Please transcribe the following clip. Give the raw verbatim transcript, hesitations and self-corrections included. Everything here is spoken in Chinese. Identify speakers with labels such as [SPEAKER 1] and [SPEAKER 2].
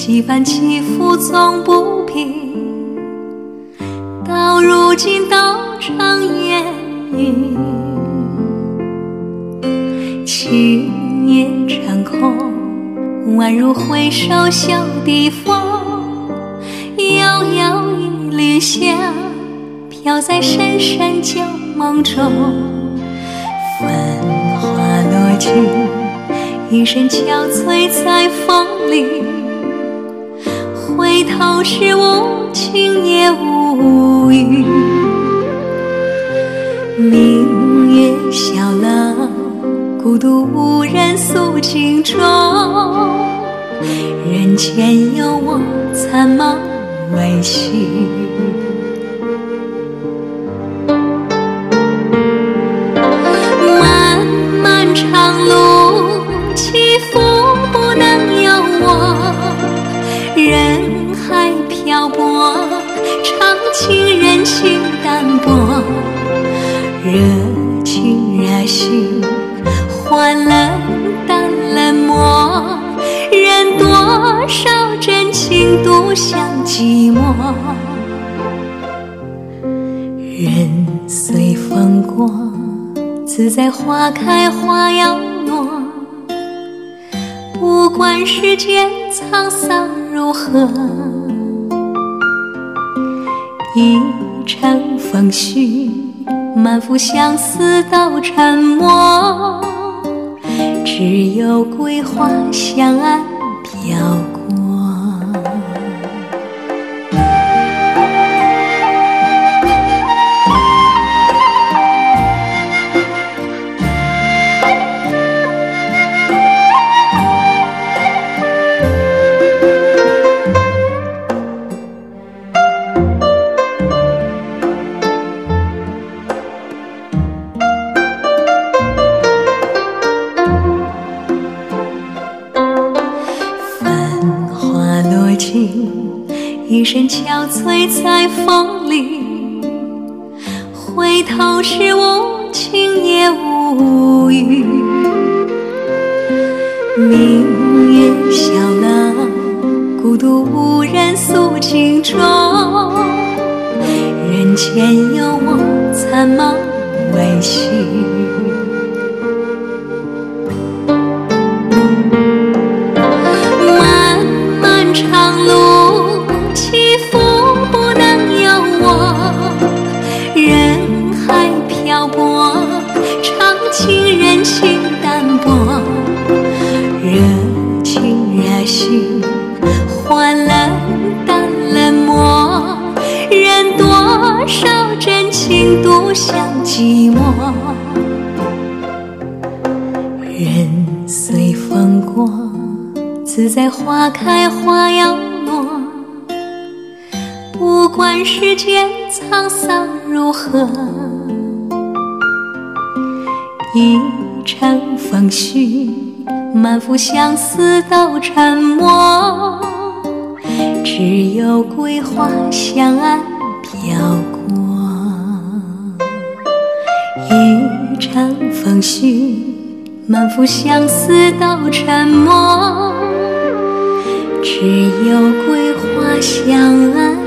[SPEAKER 1] 几番起伏总不平，到如今道成烟云。青叶长空，宛如回首袖底风，遥遥一缕香飘在深深旧梦中。繁花落尽，一身憔悴在风里，回头时无情也无语。明月晓冷，孤独无人诉尽衷，人间有我残梦未醒。漫漫长路起伏不能由我，人海漂泊，长情人情淡薄，热情热心换冷淡冷漠，人多少真情独享寂寞。人随风过，自在花开花要落，不管世间沧桑如何，一程风絮，满腹相思都沉默，只有桂花香岸飘过。一身憔悴在风里，回头时无情也无语。明月晓冷，孤独无人诉尽衷，人间有我残梦未醒。漫漫长路起伏不能由我，人海漂泊，长情人情淡薄，热情热心换冷淡冷漠，人多少真情独享寂寞。人随风过，自在花开花要落，不管世间沧桑如何，一程风絮，满腹相思都沉默，只有桂花香岸飘过。一程风絮，满腹相思都沉默，只有桂花香岸